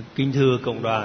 Kính thưa cộng đoàn,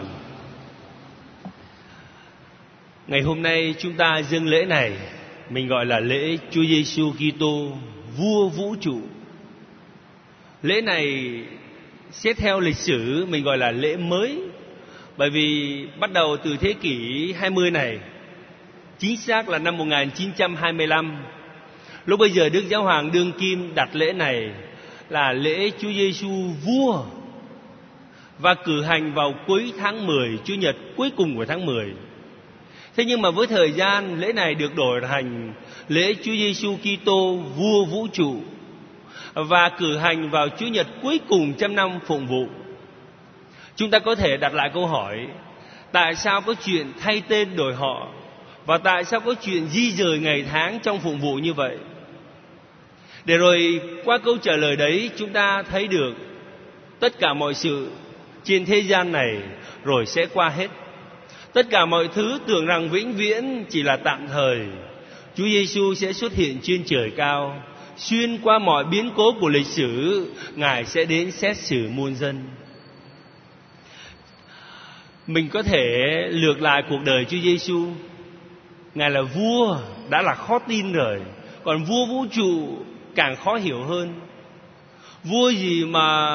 ngày hôm nay chúng ta dâng lễ này mình gọi là lễ Chúa Giêsu Kitô Vua Vũ trụ. Lễ này xét theo lịch sử mình gọi là lễ mới, bởi vì bắt đầu từ thế kỷ 20 này, chính xác là năm 1925. Lúc bây giờ Đức Giáo Hoàng Đương Kim đặt lễ này là lễ Chúa Giêsu Vua và cử hành vào cuối tháng 10, Chủ nhật cuối cùng của tháng 10. Thế nhưng mà với thời gian, lễ này được đổi thành lễ Chúa Giêsu Kitô Vua Vũ trụ và cử hành vào Chủ nhật cuối cùng trong năm phụng vụ. Chúng ta có thể đặt lại câu hỏi, tại sao có chuyện thay tên đổi họ, và tại sao có chuyện di dời ngày tháng trong phụng vụ như vậy? Để rồi qua câu trả lời đấy, chúng ta thấy được tất cả mọi sự trên thế gian này rồi sẽ qua hết. Tất cả mọi thứ tưởng rằng vĩnh viễn chỉ là tạm thời. Chúa Giêsu sẽ xuất hiện trên trời cao, xuyên qua mọi biến cố của lịch sử, Ngài sẽ đến xét xử muôn dân. Mình có thể lược lại cuộc đời Chúa Giêsu. Ngài là vua đã là khó tin rồi, còn vua vũ trụ càng khó hiểu hơn. Vua gì mà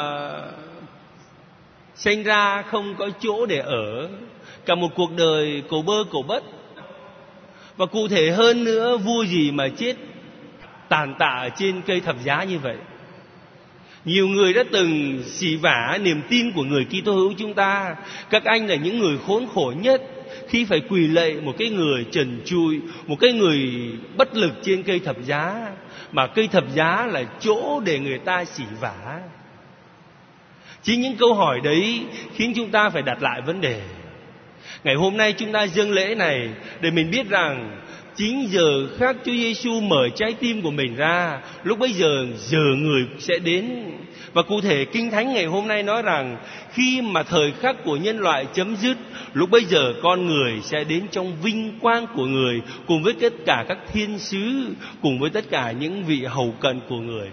sinh ra không có chỗ để ở, cả một cuộc đời cổ bơ cổ bất. Và cụ thể hơn nữa, vua gì mà chết tàn tạ trên cây thập giá như vậy. Nhiều người đã từng xỉ vả niềm tin của người Kitô hữu chúng ta. Các anh là những người khốn khổ nhất khi phải quỳ lạy một cái người trần trụi, một cái người bất lực trên cây thập giá, mà cây thập giá là chỗ để người ta xỉ vả. Chính những câu hỏi đấy khiến chúng ta phải đặt lại vấn đề. Ngày hôm nay chúng ta dâng lễ này để mình biết rằng chính giờ khắc Chúa Giêsu mở trái tim của mình ra, lúc bấy giờ người sẽ đến. Và cụ thể Kinh Thánh ngày hôm nay nói rằng khi mà thời khắc của nhân loại chấm dứt, lúc bấy giờ con người sẽ đến trong vinh quang của người, cùng với tất cả các thiên sứ, cùng với tất cả những vị hầu cận của người.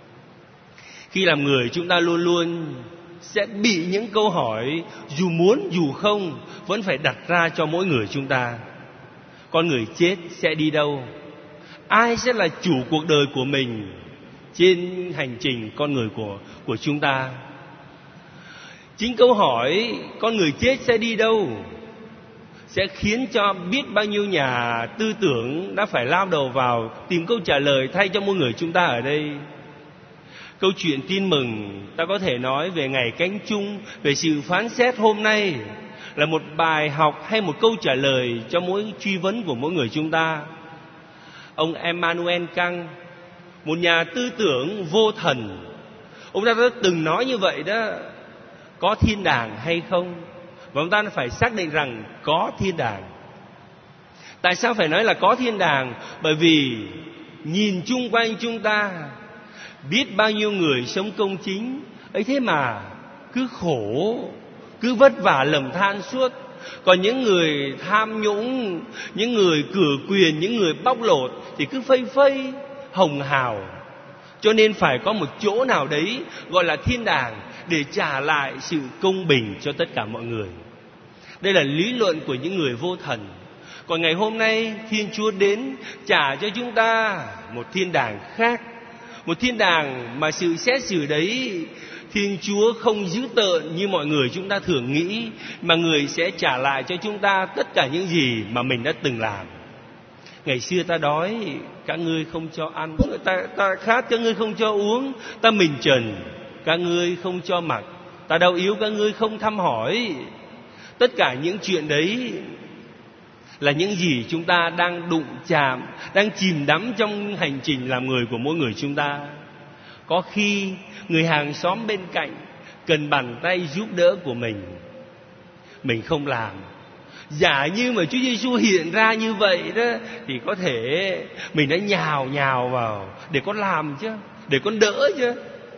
Khi làm người, chúng ta luôn luôn sẽ bị những câu hỏi dù muốn dù không vẫn phải đặt ra cho mỗi người chúng ta. Con người chết sẽ đi đâu? Ai sẽ là chủ cuộc đời của mình trên hành trình con người của chúng ta? Chính câu hỏi con người chết sẽ đi đâu sẽ khiến cho biết bao nhiêu nhà tư tưởng đã phải lao đầu vào tìm câu trả lời thay cho mỗi người chúng ta ở đây. Câu chuyện tin mừng ta có thể nói về ngày cánh chung, về sự phán xét hôm nay, là một bài học hay một câu trả lời cho mỗi truy vấn của mỗi người chúng ta. Ông Immanuel Kant, một nhà tư tưởng vô thần, ông ta đã từng nói như vậy đó: có thiên đàng hay không? Và ông ta phải xác định rằng có thiên đàng. Tại sao phải nói là có thiên đàng? Bởi vì nhìn chung quanh chúng ta, biết bao nhiêu người sống công chính ấy, thế mà cứ khổ, cứ vất vả lầm than suốt. Còn những người tham nhũng, những người cử quyền, những người bóc lột thì cứ phây phây hồng hào. Cho nên phải có một chỗ nào đấy gọi là thiên đàng để trả lại sự công bình cho tất cả mọi người. Đây là lý luận của những người vô thần. Còn ngày hôm nay Thiên Chúa đến trả cho chúng ta một thiên đàng khác, một thiên đàng mà sự xét xử đấy Thiên Chúa không dữ tợn như mọi người chúng ta thường nghĩ, mà người sẽ trả lại cho chúng ta tất cả những gì mà mình đã từng làm. Ngày xưa ta đói, các ngươi không cho ăn. Ta khát, các ngươi không cho uống. Ta mình trần, các ngươi không cho mặc. Ta đau yếu, các ngươi không thăm hỏi. Tất cả những chuyện đấy là những gì chúng ta đang đụng chạm, đang chìm đắm trong hành trình làm người của mỗi người chúng ta. Có khi người hàng xóm bên cạnh cần bàn tay giúp đỡ của mình không làm. Giả như mà Chúa Giêsu hiện ra như vậy đó, thì có thể mình đã nhào vào để con làm chứ, để con đỡ chứ.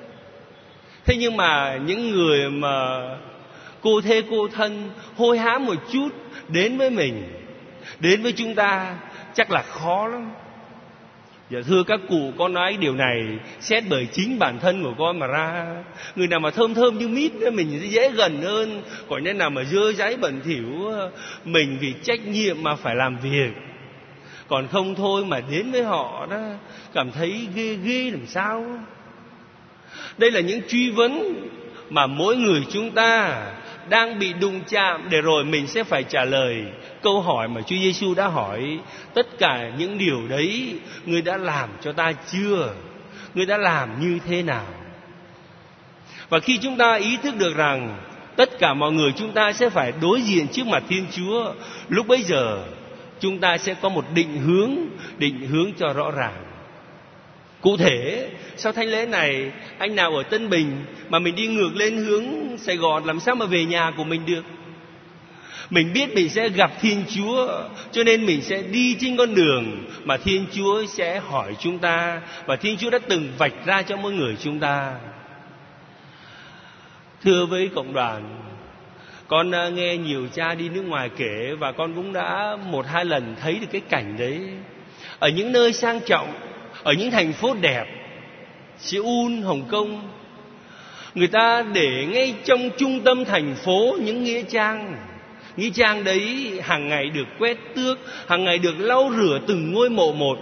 Thế nhưng mà những người mà cô thê cô thân, hôi hám một chút đến với mình, đến với chúng ta, chắc là khó lắm. Dạ thưa các cụ, con nói điều này xét bởi chính bản thân của con mà ra. Người nào mà thơm thơm như mít mình sẽ dễ gần hơn. Còn những nào mà dơ dáy bẩn thỉu, mình vì trách nhiệm mà phải làm việc. Còn không thôi mà đến với họ đó cảm thấy ghê ghê làm sao. Đây là những truy vấn mà mỗi người chúng ta đang bị đụng chạm, để rồi mình sẽ phải trả lời câu hỏi mà Chúa Giêsu đã hỏi. Tất cả những điều đấy Ngươi đã làm cho ta chưa? Ngươi đã làm như thế nào? Và khi chúng ta ý thức được rằng tất cả mọi người chúng ta sẽ phải đối diện trước mặt Thiên Chúa, lúc bấy giờ chúng ta sẽ có một định hướng cho rõ ràng. Cụ thể, sau thánh lễ này, anh nào ở Tân Bình mà mình đi ngược lên hướng Sài Gòn, làm sao mà về nhà của mình được? Mình biết mình sẽ gặp Thiên Chúa, cho nên mình sẽ đi trên con đường mà Thiên Chúa sẽ hỏi chúng ta, và Thiên Chúa đã từng vạch ra cho mỗi người chúng ta. Thưa với cộng đoàn, con nghe nhiều cha đi nước ngoài kể, và con cũng đã 1-2 lần thấy được cái cảnh đấy. Ở những nơi sang trọng, ở những thành phố đẹp, Seoul, Hồng Kông, người ta để ngay trong trung tâm thành phố những nghĩa trang. Nghĩa trang đấy hàng ngày được quét tước, hàng ngày được lau rửa từng ngôi mộ một.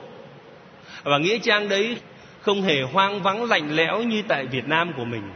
Và nghĩa trang đấy không hề hoang vắng lạnh lẽo như tại Việt Nam của mình.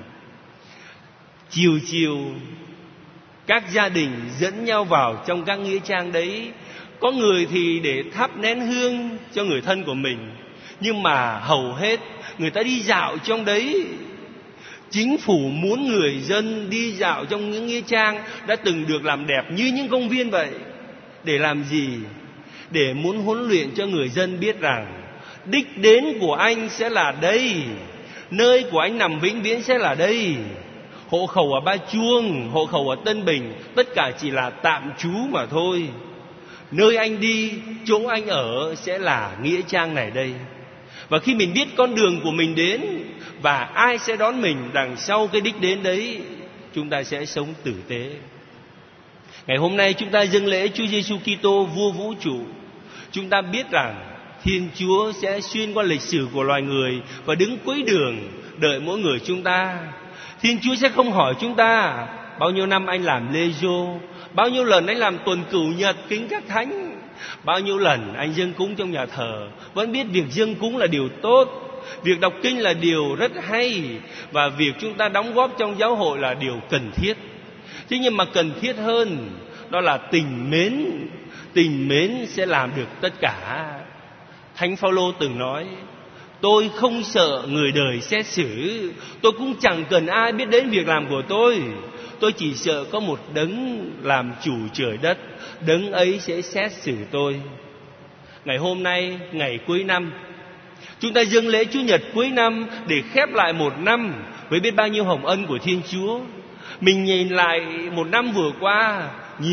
Chiều chiều các gia đình dẫn nhau vào trong các nghĩa trang đấy. Có người thì để thắp nén hương cho người thân của mình, nhưng mà hầu hết người ta đi dạo trong đấy. Chính phủ muốn người dân đi dạo trong những nghĩa trang đã từng được làm đẹp như những công viên vậy. Để làm gì? Để muốn huấn luyện cho người dân biết rằng đích đến của anh sẽ là đây, nơi của anh nằm vĩnh viễn sẽ là đây. Hộ khẩu ở Ba Chuông, hộ khẩu ở Tân Bình, tất cả chỉ là tạm trú mà thôi. Nơi anh đi, chỗ anh ở sẽ là nghĩa trang này đây. Và khi mình biết con đường của mình đến và ai sẽ đón mình đằng sau cái đích đến đấy, chúng ta sẽ sống tử tế. Ngày hôm nay chúng ta dâng lễ Chúa Giêsu Kitô vua vũ trụ. Chúng ta biết rằng Thiên Chúa sẽ xuyên qua lịch sử của loài người và đứng cuối đường đợi mỗi người chúng ta. Thiên Chúa sẽ không hỏi chúng ta bao nhiêu năm anh làm lê giô, bao nhiêu lần anh làm tuần cửu nhật kính các thánh, bao nhiêu lần anh dâng cúng trong nhà thờ. Vẫn biết việc dâng cúng là điều tốt, việc đọc kinh là điều rất hay, và việc chúng ta đóng góp trong giáo hội là điều cần thiết. Thế nhưng mà cần thiết hơn đó là tình mến. Tình mến sẽ làm được tất cả. Thánh Phaolô từng nói: tôi không sợ người đời xét xử, tôi cũng chẳng cần ai biết đến việc làm của tôi. Tôi chỉ sợ có một đấng làm chủ trời đất, đấng ấy sẽ xét xử tôi. Ngày hôm nay, ngày cuối năm, chúng ta dâng lễ Chủ nhật cuối năm để khép lại một năm với biết bao nhiêu hồng ân của Thiên Chúa. Mình nhìn lại một năm vừa qua,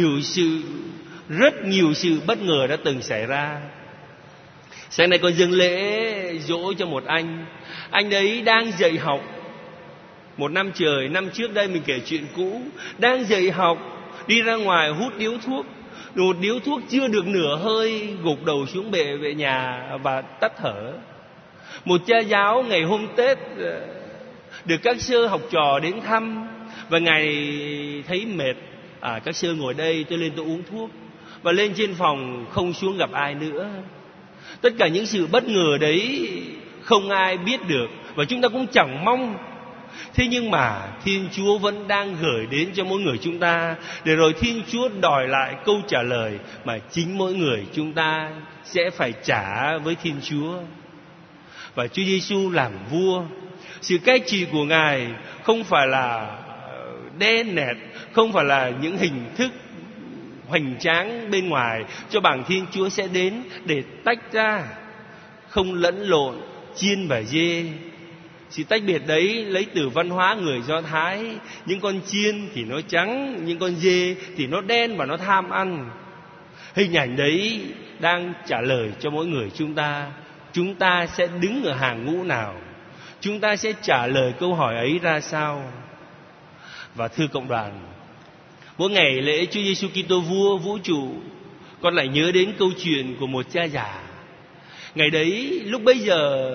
rất nhiều sự bất ngờ đã từng xảy ra. Sáng nay con dâng lễ dỗ cho một anh đấy đang dạy học. Một năm trời, năm trước đây mình kể chuyện cũ, đang dạy học, đi ra ngoài hút điếu thuốc. Một điếu thuốc chưa được nửa hơi, gục đầu xuống bệ về nhà và tắt thở. Một cha giáo ngày hôm Tết được các sơ học trò đến thăm, và ngài thấy mệt. Các sơ ngồi đây, tôi lên tôi uống thuốc. Và lên trên phòng không xuống gặp ai nữa. Tất cả những sự bất ngờ đấy không ai biết được, và chúng ta cũng chẳng mong. Thế nhưng mà Thiên Chúa vẫn đang gửi đến cho mỗi người chúng ta, để rồi Thiên Chúa đòi lại câu trả lời mà chính mỗi người chúng ta sẽ phải trả với Thiên Chúa. Và Chúa Giêsu làm vua, sự cai trị của Ngài không phải là đen nẹt, không phải là những hình thức hoành tráng bên ngoài, cho bằng Thiên Chúa sẽ đến để tách ra, không lẫn lộn chiên và dê. Sự tách biệt đấy lấy từ văn hóa người Do Thái. Những con chiên thì nó trắng, những con dê thì nó đen và nó tham ăn. Hình ảnh đấy đang trả lời cho mỗi người chúng ta. Chúng ta sẽ đứng ở hàng ngũ nào? Chúng ta sẽ trả lời câu hỏi ấy ra sao? Và thưa cộng đoàn, mỗi ngày lễ Chúa Giêsu Kitô vua vũ trụ, con lại nhớ đến câu chuyện của một cha già. Ngày đấy lúc bấy giờ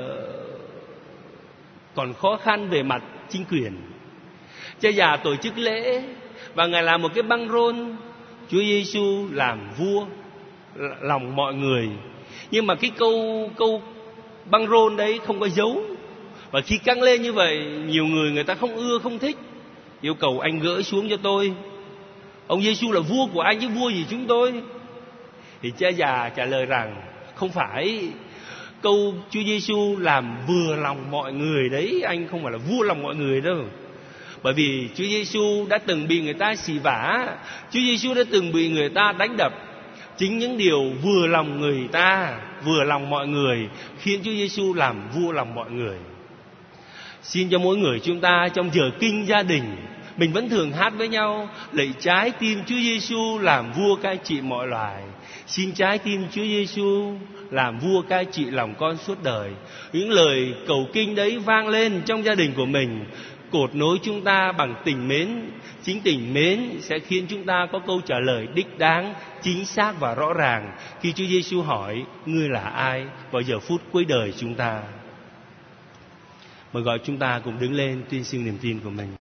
còn khó khăn về mặt chính quyền. Cha già tổ chức lễ và Ngài làm một cái băng rôn Chúa Giêsu làm vua lòng mọi người. Nhưng mà cái câu băng rôn đấy không có dấu. Và khi căng lên như vậy, nhiều người ta không ưa, không thích, yêu cầu anh gỡ xuống cho tôi. Ông Giêsu là vua của anh chứ vua gì chúng tôi. Thì cha già trả lời rằng không phải, câu Chúa Giêsu làm vừa lòng mọi người đấy, anh không phải là vua lòng mọi người đâu. Bởi vì Chúa Giêsu đã từng bị người ta xỉ vả, Chúa Giêsu đã từng bị người ta đánh đập. Chính những điều vừa lòng người ta, vừa lòng mọi người khiến Chúa Giêsu làm vua lòng mọi người. Xin cho mỗi người chúng ta trong giờ kinh gia đình, mình vẫn thường hát với nhau: lạy trái tim Chúa Giêsu làm vua cai trị mọi loài. Xin trái tim Chúa Giêsu làm vua cai trị lòng con suốt đời. Những lời cầu kinh đấy vang lên trong gia đình của mình, cột nối chúng ta bằng tình mến. Chính tình mến sẽ khiến chúng ta có câu trả lời đích đáng, chính xác và rõ ràng khi Chúa Giêsu hỏi: ngươi là ai? Vào giờ phút cuối đời chúng ta. Mời gọi chúng ta cùng đứng lên tuyên xưng niềm tin của mình.